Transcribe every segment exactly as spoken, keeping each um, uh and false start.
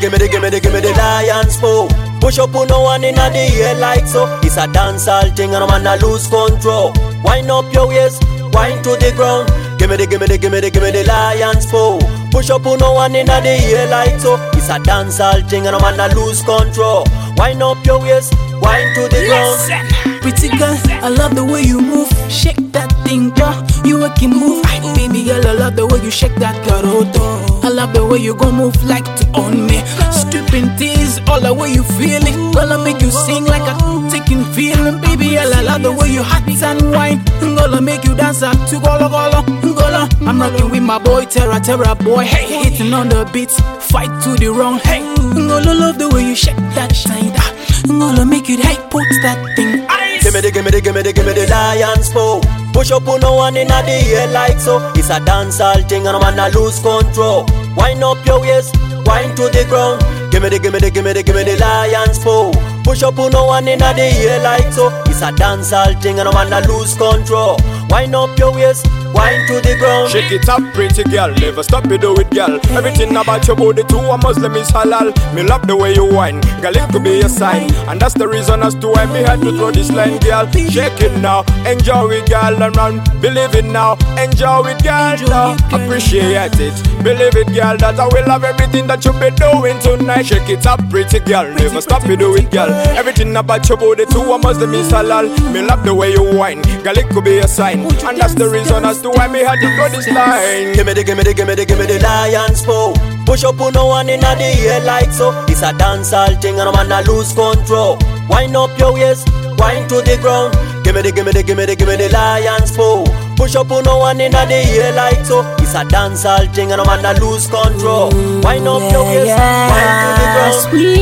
gimme the, gimme the, gimme the lion's foe. Push up on no one in the air like so. It's a dancehall thing and a man a lose control. Wind up your waist, wind to the ground. Gimme the, gimme the, gimme the, gimme the lion's foe. Push up on no one in the air like so. It's a dancehall thing and a man a lose control. Wind up your waist, wind to the ground. Pretty girl, I love the way you move. Shake that thing, girl. You working move. Ay, baby girl, I love the way you shake that garoto. I love the way you go move like to own me. Stripping tease, all the way you feel it. Girl, I make you sing like a taking feeling. Baby girl, I love the way you hot and wine. Girl, I make you dance up to golo golo golo. I'm rocking with my boy Terra Terra boy. Hey, hitting on the beats, fight to the wrong. Hey, girl, I love the way you shake that shine. Girl, I make you hey, put that thing. Gimme the, gimme the, gimme the, gimme the lion's foe. Push up on no one in the air like so. It's a dancehall thing and a man a lose control. Wind up your waist, wind to the ground. Gimme the, gimme the, gimme the, gimme the lion's foe. Push up on no one in the air like so. It's a dancehall thing and a man a lose control. Wind up your waist, wind to the ground. Shake it up, pretty girl, never stop you do it, girl. Everything about your body too, a Muslim is halal. Me love the way you whine, girl, it could be a sign. And that's the reason as to why me had to throw this line, girl. Shake it now, enjoy it, girl, and run. Believe it now, enjoy it, girl, now. Appreciate it, believe it, girl, that I will have everything that you be doing tonight. Shake it up, pretty girl, never stop you do it, girl. Everything about your body too, a Muslim is halal. Me love the way you whine, girl, it could be a sign. And that's the reason as to why me had to go this line. Gimme the, gimme the, gimme the, gimme the lion's foe. Push up on no one in the air like so. It's a dancehall thing and a man a lose control. Wind up your waist, wind to the ground. Gimme the, gimme the, gimme the, gimme the lion's foe. Push up on no one in the air like so. It's a dancehall thing and a man a lose control. Wind up your waist, yeah, wind to the ground.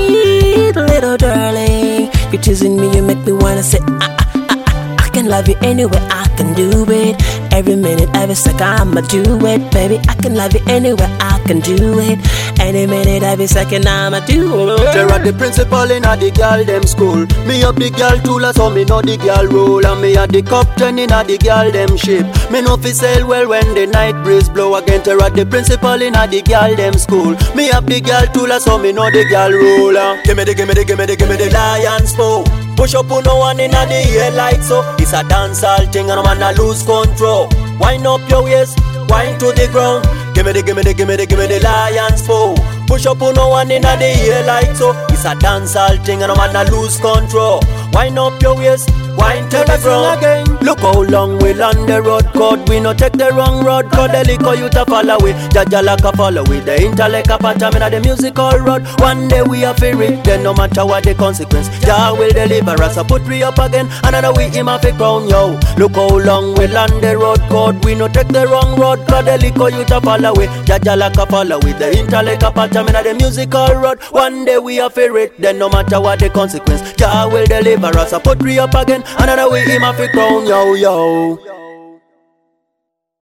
Sweet little darling, you're teasing me, you make me wanna say ah, ah, ah, ah. I can love you anywhere, I can do it. Every minute, every second, I'ma do it. Baby, I can love you anywhere, I can do it. Any minute, every second, I'ma do it. There are the principal in a the girl them school. Me up the girl tooler, so me know the girl roll. And me a the captain in a the girl them ship. Me know fi sail well when the night breeze blow again. There are the principal in a the girl them school. Me up the girl tooler, so me know the girl roller. Gimme the, gimme the, gimme the, gimme the lion's foe. Push up on no one in the air like so. It's a dancehall thing and a man a lose control. Wind up your waist, wind to the ground. Gimme the, gimme the, gimme the, gimme the lion's foe. Push up on no one in the air like so. It's a dancehall thing and a man a lose control. Wind up your waist, wind to the ground again. Look how long we'll on the road code. We no take the wrong road code. The liquor you to follow with, Jaja like a follow with. The intellect a pattern in the musical road. One day we are free, then no matter what the consequence, Jah will deliver us. I put we up again, another we him have a crown, yo. Look how long we'll on the road code. We no take the wrong road code. The liquor you to follow with, Jaja like a follow with. The intellect a pattern in the musical road. One day we are free, then no matter what the consequence, Jah will deliver us. I put we up again, another we him have a crown, yo, yo.